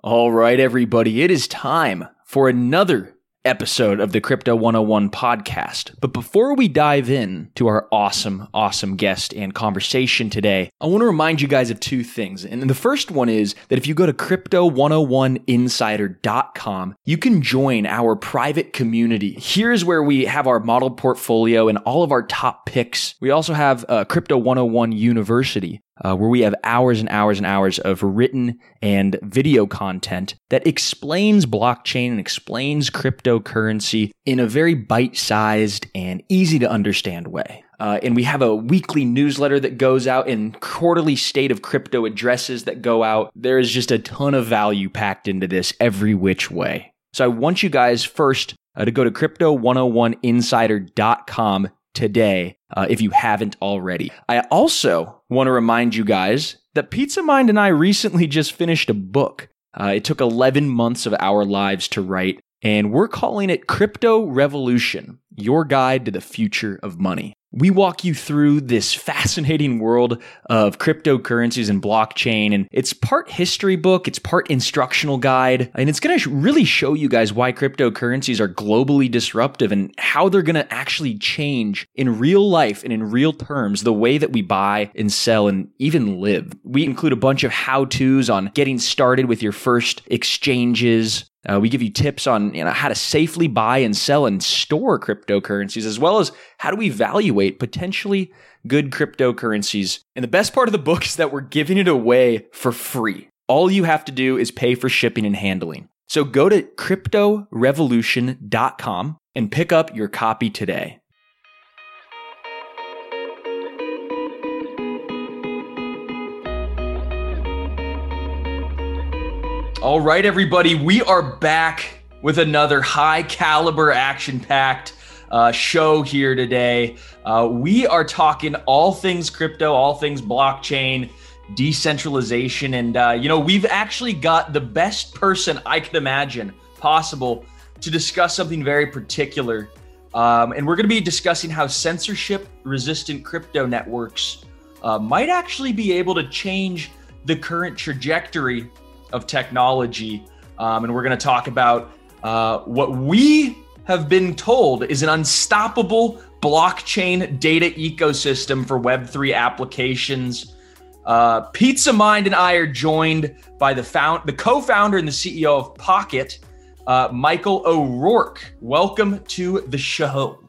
All right, everybody, it is time for another episode of the Crypto 101 podcast. But before we dive in to our awesome guest and conversation today, I want to remind you guys of two things. And the first one is that if you go to crypto101insider.com, you can join our private community. Here's where we have our model portfolio and all of our top picks. We also have Crypto 101 University, where we have hours and hours and hours of written and video content that explains blockchain and explains cryptocurrency in a very bite-sized and easy to understand way. And we have a weekly newsletter that goes out and quarterly state of crypto addresses that go out. There is just a ton of value packed into this every which way. So I want you guys first to go to crypto101insider.com today, if you haven't already. I also want to remind you guys that Pizza Mind and I recently just finished a book. It took 11 months of our lives to write, and we're calling it Crypto Revolution, Your Guide to the Future of Money. We walk you through this fascinating world of cryptocurrencies and blockchain, and it's part history book, it's part instructional guide, and it's going to really show you guys why cryptocurrencies are globally disruptive and how they're going to actually change in real life and in real terms the way that we buy and sell and even live. We include a bunch of how-tos on getting started with your first exchanges. We give you tips on how to safely buy and sell and store cryptocurrencies, as well as how to evaluate potentially good cryptocurrencies. And the best part of the book is that we're giving it away for free. All you have to do is pay for shipping and handling. So go to cryptorevolution.com and pick up your copy today. All right, everybody, we are back with another high caliber, action-packed show here today. We are talking all things crypto, all things blockchain, decentralization, and we've actually got the best person I could imagine possible to discuss something very particular. And we're going to be discussing how censorship-resistant crypto networks might actually be able to change the current trajectory of technology. And we're going to talk about what we have been told is an unstoppable blockchain data ecosystem for Web3 applications. Pizza Mind and I are joined by the co-founder and the CEO of Pocket, Michael O'Rourke. Welcome to the show.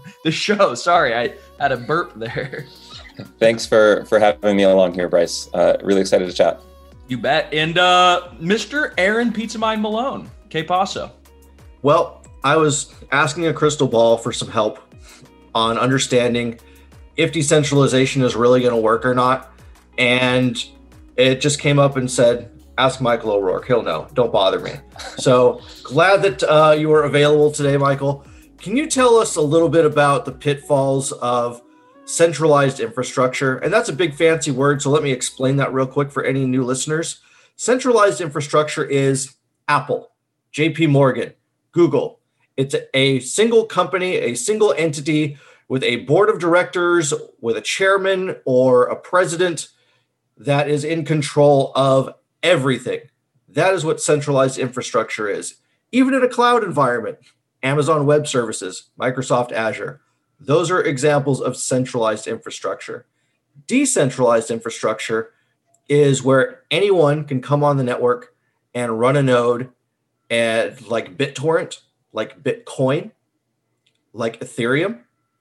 Sorry, I had a burp there. Thanks for having me along here, Bryce. Really excited to chat. You bet. And Mr. Aaron Pizza Mind Malone, que paso? Well, I was asking a crystal ball for some help on understanding if decentralization is really going to work or not. And it just came up and said, ask Michael O'Rourke. He'll know. Don't bother me. So glad that you are available today, Michael. Can you tell us a little bit about the pitfalls of centralized infrastructure? And that's a big fancy word, so let me explain that real quick for any new listeners. Centralized infrastructure is Apple, JP Morgan, Google. It's a single company, a single entity with a board of directors, with a chairman or a president that is in control of everything. That is what centralized infrastructure is. Even in a cloud environment, Amazon Web Services, Microsoft Azure, those are examples of centralized infrastructure. Decentralized infrastructure is where anyone can come on the network and run a node, and like BitTorrent, like Bitcoin, like Ethereum.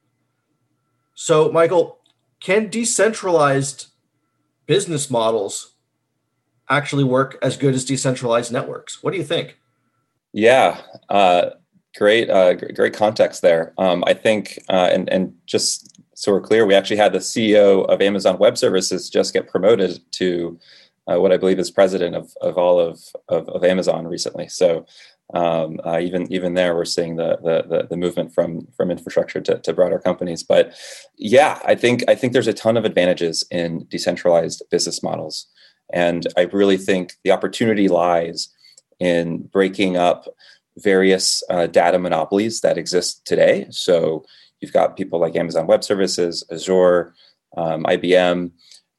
So, Michael, can decentralized business models actually work as good as decentralized networks? What do you think? Yeah. Great context there. I think, and just so we're clear, we actually had the CEO of Amazon Web Services just get promoted to what I believe is president of all of Amazon recently. So even there, we're seeing the movement from infrastructure to broader companies. But yeah, I think there's a ton of advantages in decentralized business models, and I really think the opportunity lies in breaking up various data monopolies that exist today. So you've got people like Amazon Web Services, Azure, IBM,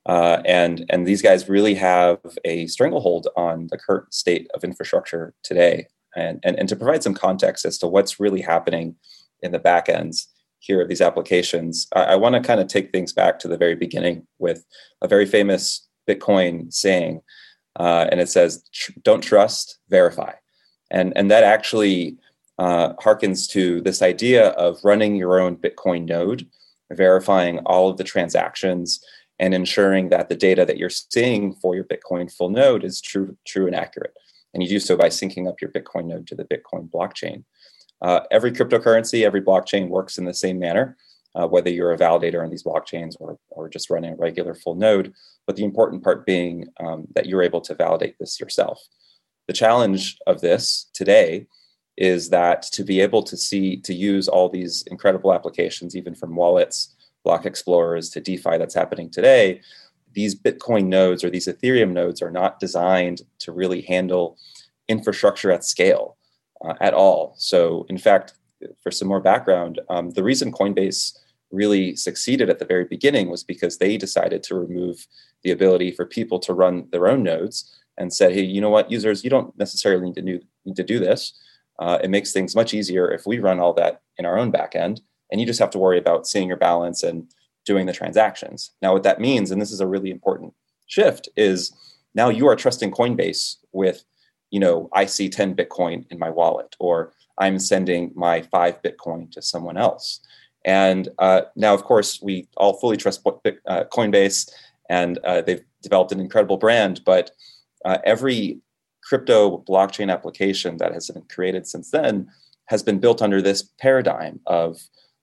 And these guys really have a stranglehold on the current state of infrastructure today. And to provide some context as to what's really happening in the back ends here of these applications, I want to kind of take things back to the very beginning with a very famous Bitcoin saying, and it says, "Don't trust, verify." And that actually harkens to this idea of running your own Bitcoin node, verifying all of the transactions, and ensuring that the data that you're seeing for your Bitcoin full node is true and accurate. And you do so by syncing up your Bitcoin node to the Bitcoin blockchain. Every cryptocurrency, every blockchain works in the same manner, whether you're a validator on these blockchains or just running a regular full node. But the important part being that you're able to validate this yourself. The challenge of this today is that to be able to use all these incredible applications, even from wallets, block explorers to DeFi that's happening today, these Bitcoin nodes or these Ethereum nodes are not designed to really handle infrastructure at scale at all. So in fact, for some more background, the reason Coinbase really succeeded at the very beginning was because they decided to remove the ability for people to run their own nodes and said, hey, you know what, users, you don't necessarily need to do this. It makes things much easier if we run all that in our own backend, and you just have to worry about seeing your balance and doing the transactions. Now, what that means, and this is a really important shift, is now you are trusting Coinbase with, I see 10 Bitcoin in my wallet, or I'm sending my 5 Bitcoin to someone else. And now, of course, we all fully trust Coinbase, and they've developed an incredible brand, but every crypto blockchain application that has been created since then has been built under this paradigm of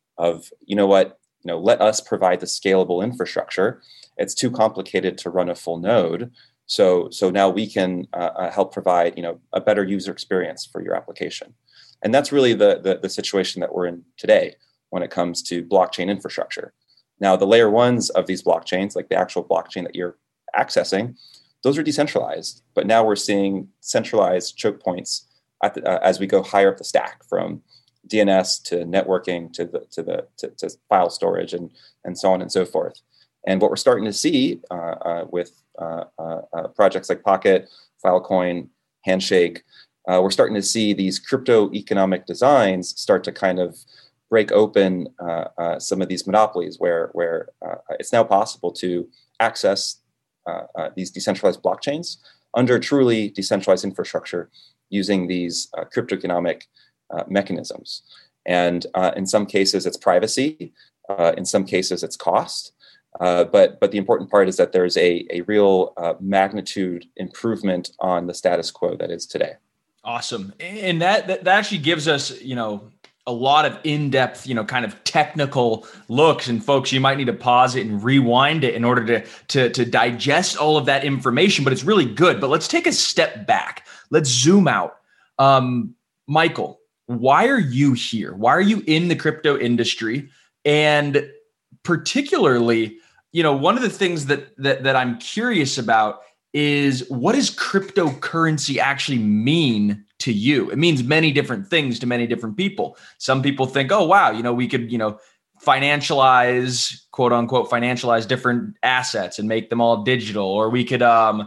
let us provide the scalable infrastructure. It's too complicated to run a full node. So now we can help provide, a better user experience for your application. And that's really the situation that we're in today when it comes to blockchain infrastructure. Now, the layer ones of these blockchains, like the actual blockchain that you're accessing, those are decentralized. But now we're seeing centralized choke points as we go higher up the stack, from DNS to networking to file storage and so on and so forth. And what we're starting to see with projects like Pocket, Filecoin, Handshake, we're starting to see these crypto economic designs start to kind of break open some of these monopolies where it's now possible to access these decentralized blockchains under truly decentralized infrastructure using these crypto economic mechanisms. And in some cases, it's privacy. In some cases, it's cost. But the important part is that there's a real magnitude improvement on the status quo that is today. Awesome. And that actually gives us, a lot of in-depth, kind of technical looks. And folks, you might need to pause it and rewind it in order to digest all of that information, but it's really good. But let's take a step back. Let's zoom out. Michael, why are you here? Why are you in the crypto industry? And particularly, one of the things that I'm curious about is, what does cryptocurrency actually mean to you? It means many different things to many different people. Some people think, oh, wow, we could, financialize, quote unquote, financialize different assets and make them all digital, or we could,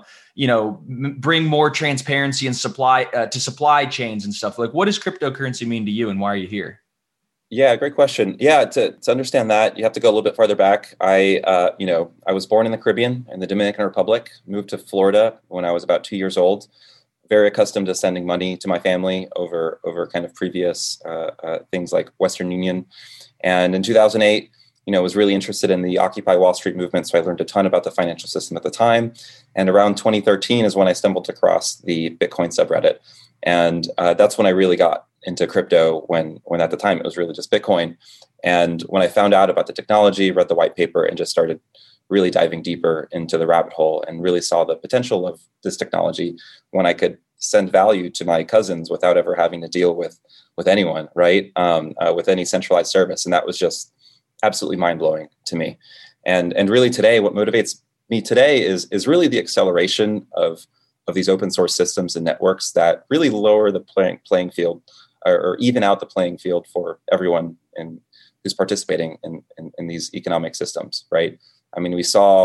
bring more transparency and supply chains and stuff. Like, what does cryptocurrency mean to you, and why are you here? Yeah, great question. Yeah, to understand that, you have to go a little bit farther back. I was born in the Caribbean, in the Dominican Republic, moved to Florida when I was about 2 years old, very accustomed to sending money to my family over kind of previous things like Western Union. And in 2008, was really interested in the Occupy Wall Street movement. So I learned a ton about the financial system at the time. And around 2013 is when I stumbled across the Bitcoin subreddit. And that's when I really got into crypto, when at the time it was really just Bitcoin. And when I found out about the technology, read the white paper, and just started really diving deeper into the rabbit hole, and really saw the potential of this technology when I could send value to my cousins without ever having to deal with anyone, right? With any centralized service. And that was just absolutely mind-blowing to me. And really today, what motivates me today is really the acceleration of these open source systems and networks that really lower the playing field, or even out the playing field for everyone who's participating in these economic systems, right? I mean, we saw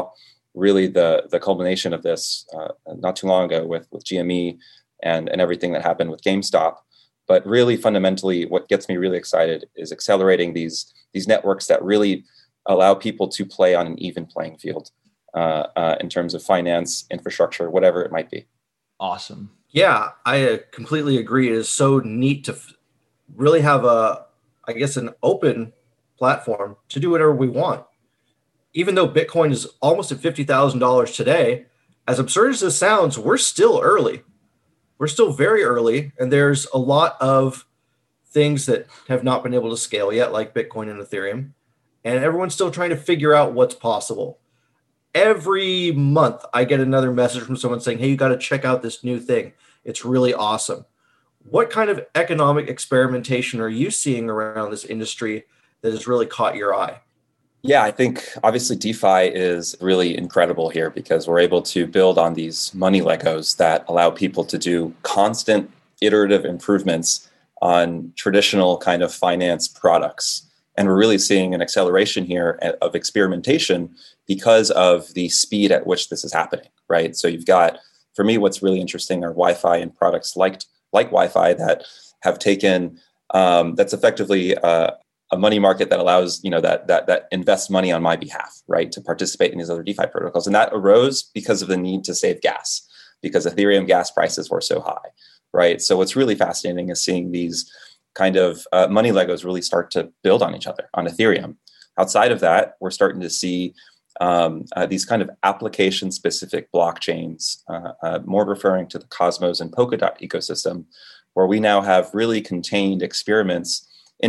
really the culmination of this not too long ago with GME and everything that happened with GameStop. But really fundamentally, what gets me really excited is accelerating these networks that really allow people to play on an even playing field in terms of finance, infrastructure, whatever it might be. Awesome. Yeah, I completely agree. It is so neat to really have an open platform to do whatever we want. Even though Bitcoin is almost at $50,000 today, as absurd as this sounds, we're still early. We're still very early, and there's a lot of things that have not been able to scale yet, like Bitcoin and Ethereum, and everyone's still trying to figure out what's possible. Every month, I get another message from someone saying, hey, you got to check out this new thing. It's really awesome. What kind of economic experimentation are you seeing around this industry that has really caught your eye? Yeah, I think obviously DeFi is really incredible here because we're able to build on these money Legos that allow people to do constant iterative improvements on traditional kind of finance products. And we're really seeing an acceleration here of experimentation because of the speed at which this is happening, right? So you've got, for me, what's really interesting are Wi-Fi and products like Wi-Fi that have taken, that's effectively a money market that allows, that invests money on my behalf, right, to participate in these other DeFi protocols. And that arose because of the need to save gas, because Ethereum gas prices were so high, right? So what's really fascinating is seeing these kind of money Legos really start to build on each other on Ethereum. Outside of that, we're starting to see these kind of application-specific blockchains, more referring to the Cosmos and Polkadot ecosystem, where we now have really contained experiments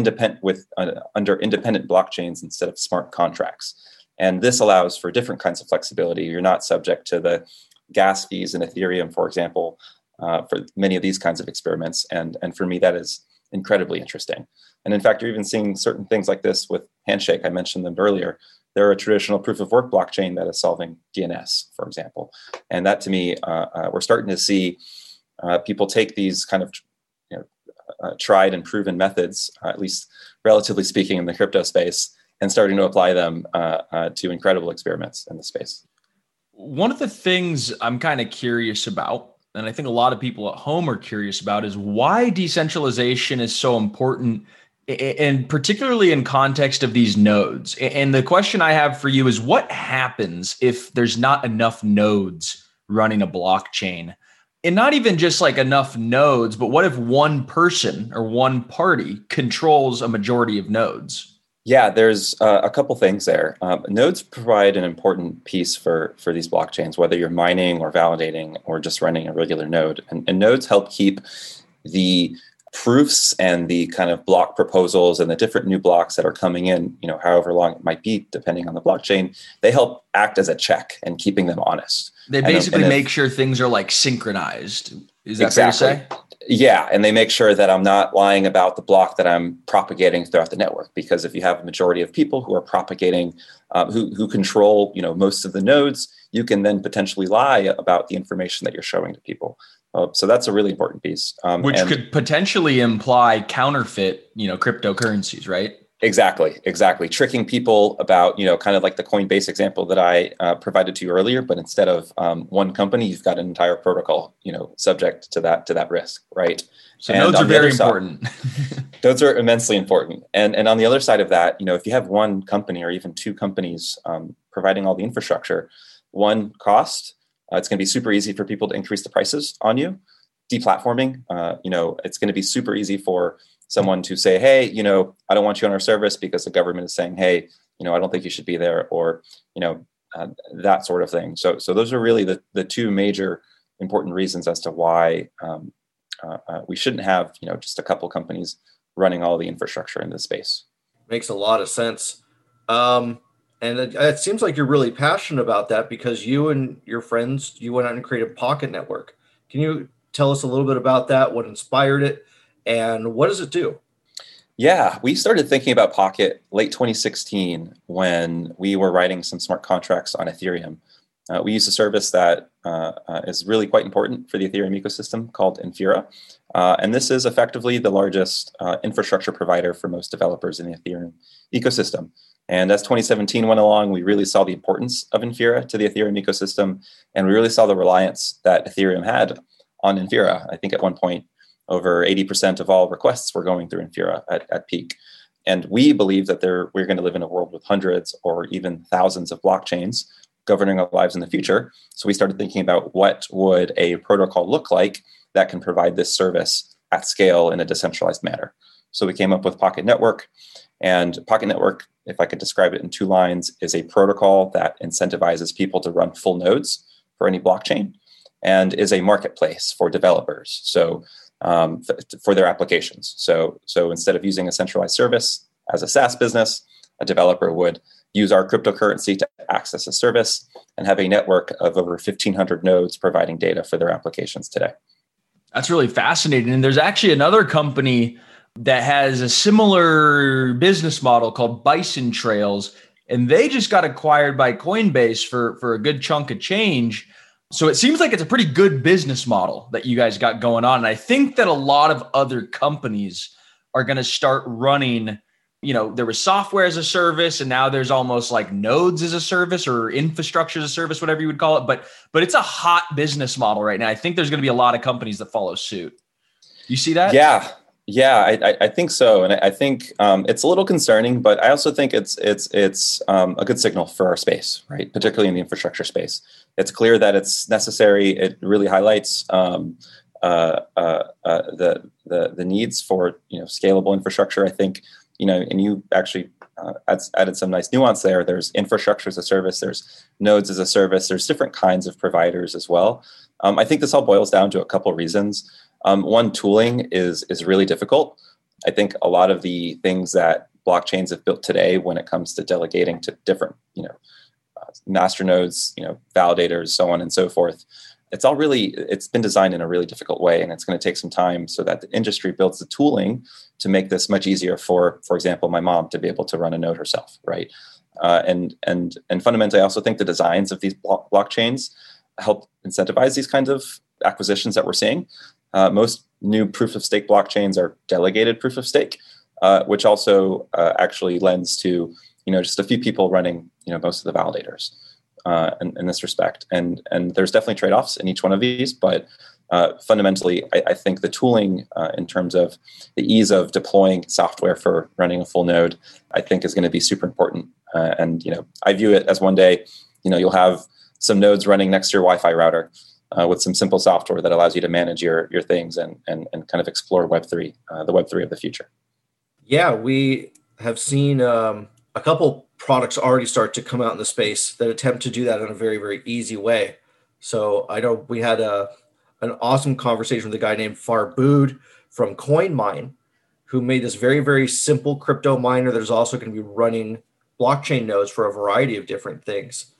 under independent blockchains instead of smart contracts. And this allows for different kinds of flexibility. You're not subject to the gas fees in Ethereum, for example, for many of these kinds of experiments. And for me, that is incredibly interesting. And in fact, you're even seeing certain things like this with Handshake. I mentioned them earlier. They're a traditional proof of work blockchain that is solving DNS, for example. And that, to me, we're starting to see people take these kind of tried and proven methods, at least relatively speaking, in the crypto space, and starting to apply them to incredible experiments in the space. One of the things I'm kind of curious about, and I think a lot of people at home are curious about, is why decentralization is so important, and particularly in context of these nodes. And the question I have for you is, what happens if there's not enough nodes running a blockchain? And not even just like enough nodes, but what if one person or one party controls a majority of nodes? Yeah, there's a couple things there. Nodes provide an important piece for these blockchains, whether you're mining or validating or just running a regular node. And nodes help keep the proofs and the kind of block proposals and the different new blocks that are coming in, however long it might be, depending on the blockchain, they help act as a check and keeping them honest. They basically make sure things are like synchronized. Is that exactly fair to say? Yeah, and they make sure that I'm not lying about the block that I'm propagating throughout the network. Because if you have a majority of people who are propagating, who control, most of the nodes, you can then potentially lie about the information that you're showing to people. So that's a really important piece, which could potentially imply counterfeit, cryptocurrencies, right? Exactly. Tricking people about, kind of like the Coinbase example that I provided to you earlier, but instead of one company, you've got an entire protocol, subject to that risk, right? So nodes are very important. Nodes are immensely important. And on the other side of that, if you have one company or even two companies providing all the infrastructure, one cost, it's going to be super easy for people to increase the prices on you. Deplatforming, it's going to be super easy for someone to say, hey, I don't want you on our service because the government is saying, hey, I don't think you should be there, or, that sort of thing. So those are really the two major important reasons as to why we shouldn't have, just a couple companies running all the infrastructure in this space. Makes a lot of sense. And it seems like you're really passionate about that because you and your friends, you went out and created Pocket Network. Can you tell us a little bit about that? What inspired it? And what does it do? Yeah, we started thinking about Pocket late 2016 when we were writing some smart contracts on Ethereum. We use a service that is really quite important for the Ethereum ecosystem called Infura. And this is effectively the largest infrastructure provider for most developers in the Ethereum ecosystem. And as 2017 went along, we really saw the importance of Infura to the Ethereum ecosystem. And we really saw the reliance that Ethereum had on Infura. I think at one point, over 80% of all requests were going through Infura at peak. And we believe that we're going to live in a world with hundreds or even thousands of blockchains governing our lives in the future. So we started thinking about what would a protocol look like that can provide this service at scale in a decentralized manner. So we came up with Pocket Network. And Pocket Network, if I could describe it in 2 lines, is a protocol that incentivizes people to run full nodes for any blockchain and is a marketplace for developers. So for their applications. So instead of using a centralized service as a SaaS business, a developer would use our cryptocurrency to access a service and have a network of over 1,500 nodes providing data for their applications today. That's really fascinating. And there's actually another company that has a similar business model called Bison Trails, and they just got acquired by Coinbase for a good chunk of change. So it seems like it's a pretty good business model that you guys got going on. And I think that a lot of other companies are going to start running, there was software as a service, and now there's almost like nodes as a service or infrastructure as a service, whatever you would call it. But it's a hot business model right now. I think there's going to be a lot of companies that follow suit. You see that? Yeah, I think so. And I think it's a little concerning, but I also think it's a good signal for our space, right? Particularly in the infrastructure space. It's clear that it's necessary. It really highlights the needs for scalable infrastructure. I think and you actually added some nice nuance there. There's infrastructure as a service. There's nodes as a service. There's different kinds of providers as well. I think this all boils down to a couple of reasons. One, tooling is really difficult. I think a lot of the things that blockchains have built today when it comes to delegating to different, master nodes, validators, so on and so forth, it's been designed in a really difficult way, and it's going to take some time so that the industry builds the tooling to make this much easier for example, my mom to be able to run a node herself, right? And fundamentally, I also think the designs of these blockchains help incentivize these kinds of acquisitions that we're seeing. Most new proof of stake blockchains are delegated proof of stake, which also actually lends to just a few people running most of the validators in this respect. And there's definitely trade-offs in each one of these, but fundamentally, I think the tooling in terms of the ease of deploying software for running a full node, I think is going to be super important. And I view it as one day, you'll have some nodes running next to your Wi-Fi router. With some simple software that allows you to manage your things and kind of explore Web3, the Web3 of the future. Yeah, we have seen a couple products already start to come out in the space that attempt to do that in a very, very easy way. So I know we had an awesome conversation with a guy named Farbood from CoinMine, who made this very, very simple crypto miner that is also going to be running blockchain nodes for a variety of different things.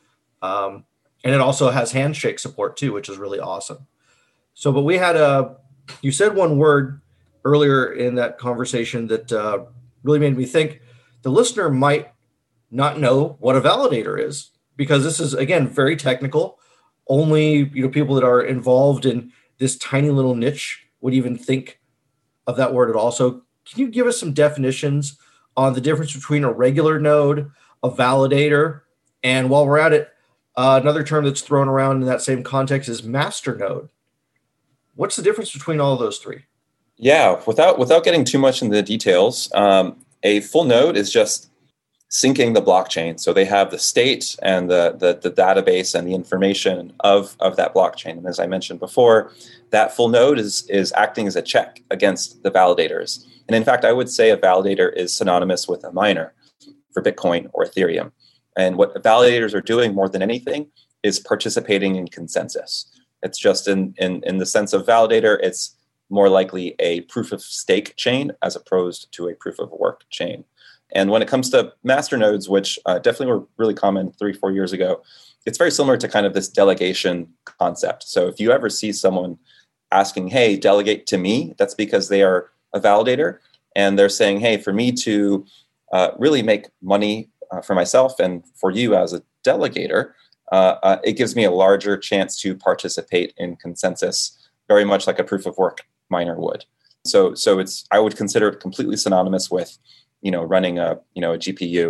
And it also has handshake support too, which is really awesome. So, but we had you said one word earlier in that conversation that really made me think the listener might not know what a validator is, because this is, again, very technical. Only people that are involved in this tiny little niche would even think of that word at all. So can you give us some definitions on the difference between a regular node, a validator, and while we're at it, another term that's thrown around in that same context is masternode. What's the difference between all of those three? Yeah, without getting too much into the details, a full node is just syncing the blockchain. So they have the state and the database and the information of that blockchain. And as I mentioned before, that full node is acting as a check against the validators. And in fact, I would say a validator is synonymous with a miner for Bitcoin or Ethereum. And what validators are doing more than anything is participating in consensus. It's just in the sense of validator, it's more likely a proof of stake chain as opposed to a proof of work chain. And when it comes to masternodes, which definitely were really common 3-4 years ago, it's very similar to kind of this delegation concept. So if you ever see someone asking, hey, delegate to me, that's because they are a validator and they're saying, hey, for me to really make money for myself and for you as a delegator, it gives me a larger chance to participate in consensus, very much like a proof of work miner would. So I would consider it completely synonymous with, running a GPU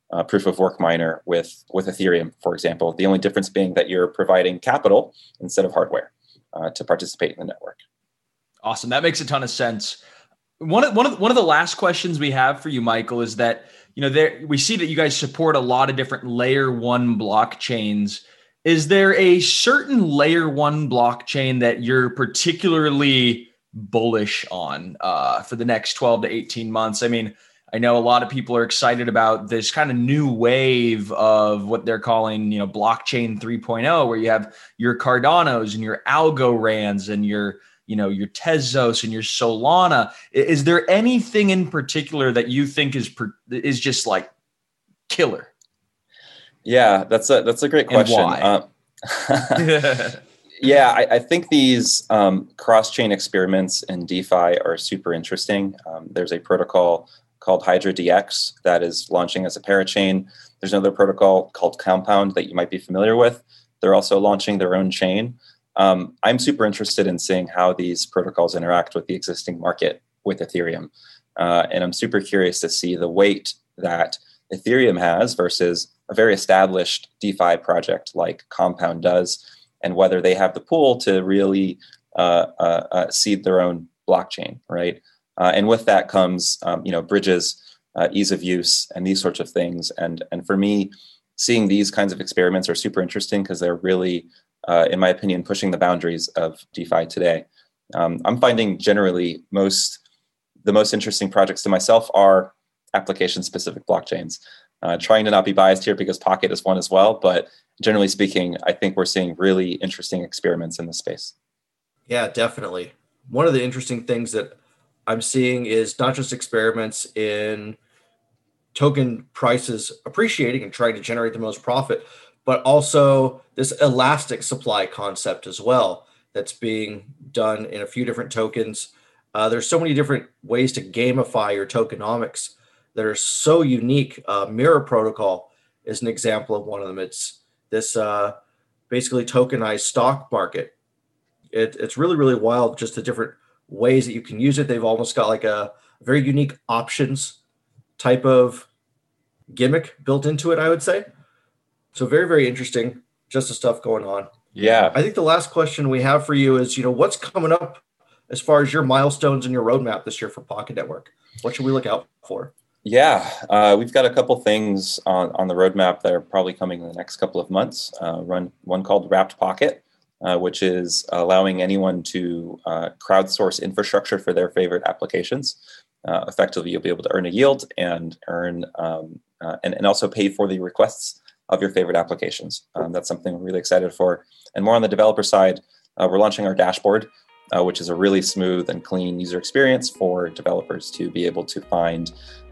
proof of work miner with Ethereum, for example. The only difference being that you're providing capital instead of hardware to participate in the network. Awesome. That makes a ton of sense. One of the last questions we have for you, Michael, is that, we see that you guys support a lot of different layer one blockchains. Is there a certain layer one blockchain that you're particularly bullish on for the next 12 to 18 months? I mean, I know a lot of people are excited about this kind of new wave of what they're calling, blockchain 3.0, where you have your Cardanos and your Algorands and your Tezos and your Solana. Is there anything in particular that you think is just like killer? Yeah, that's a great question. And why? Yeah, I think these cross-chain experiments in DeFi are super interesting. There's a protocol called Hydra DX that is launching as a parachain. There's another protocol called Compound that you might be familiar with. They're also launching their own chain. I'm super interested in seeing how these protocols interact with the existing market with Ethereum. And I'm super curious to see the weight that Ethereum has versus a very established DeFi project like Compound does, and whether they have the pool to really seed their own blockchain, right? And with that comes, bridges, ease of use, and these sorts of things. And for me, seeing these kinds of experiments are super interesting because they're really, in my opinion, pushing the boundaries of DeFi today. I'm finding generally the most interesting projects to myself are application-specific blockchains. Trying to not be biased here because Pocket is one as well, but generally speaking, I think we're seeing really interesting experiments in this space. Yeah, definitely. One of the interesting things that I'm seeing is not just experiments in token prices appreciating and trying to generate the most profit, but also this elastic supply concept as well that's being done in a few different tokens. There's so many different ways to gamify your tokenomics that are so unique. Mirror Protocol is an example of one of them. It's this basically tokenized stock market. It's really, really wild, just the different ways that you can use it. They've almost got like a very unique options type of gimmick built into it, I would say. So very, very interesting, just the stuff going on. Yeah. I think the last question we have for you is, what's coming up as far as your milestones and your roadmap this year for Pocket Network? What should we look out for? Yeah, we've got a couple things on the roadmap that are probably coming in the next couple of months. One called Wrapped Pocket, which is allowing anyone to crowdsource infrastructure for their favorite applications. Effectively, you'll be able to earn a yield and earn and also pay for the requests of your favorite applications. That's something we're really excited for. And more on the developer side, we're launching our dashboard, which is a really smooth and clean user experience for developers to be able to find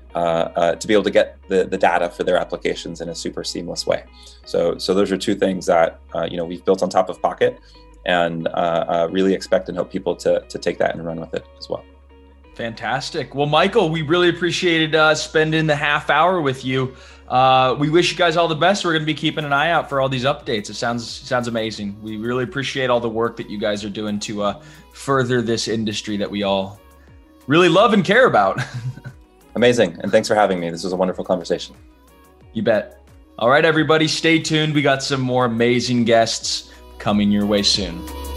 to be able to get the data for their applications in a super seamless way. So those are two things that we've built on top of Pocket, and really expect and hope people to take that and run with it as well. Fantastic. Well, Michael, we really appreciated spending the half hour with you. We wish you guys all the best. We're going to be keeping an eye out for all these updates. It sounds amazing. We really appreciate all the work that you guys are doing to further this industry that we all really love and care about. Amazing. And thanks for having me. This was a wonderful conversation. You bet. All right, everybody, stay tuned. We got some more amazing guests coming your way soon.